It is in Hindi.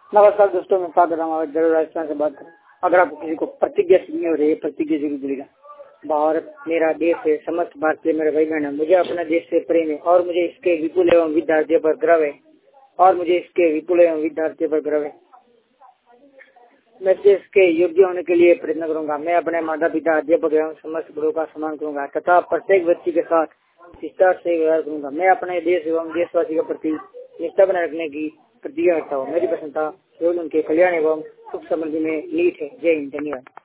नमस्कार दोस्तों, मैं सागर जरूर राजस्थान से बात करूँ। अगर आपको किसी को प्रतिज्ञा सुननी हो रही है, प्रतिज्ञा जरूर बोलेगा। भारत मेरा देश है, समस्त भारतीय मेरे भाई बहन है। मुझे अपने देश से प्रेम है और मुझे इसके विपुल एवं विद्यार्थियों पर गर्व है मैं देश के योग्य होने के लिए प्रयत्न करूंगा। मैं अपने माता पिता, अध्यापक एवं समस्त गुरुओं का सम्मान करूंगा तथा प्रत्येक व्यक्ति के साथ विस्तार से व्यवहार करूंगा। मैं अपने देश एवं देशवासी के प्रति निष्ठा बनाए रखने की प्रतिज्ञा करता हूँ। मेरी प्रसन्नता केवल उनके कल्याण एवं सुख समृद्धि में निहित है। जय हिंद, धन्यवाद।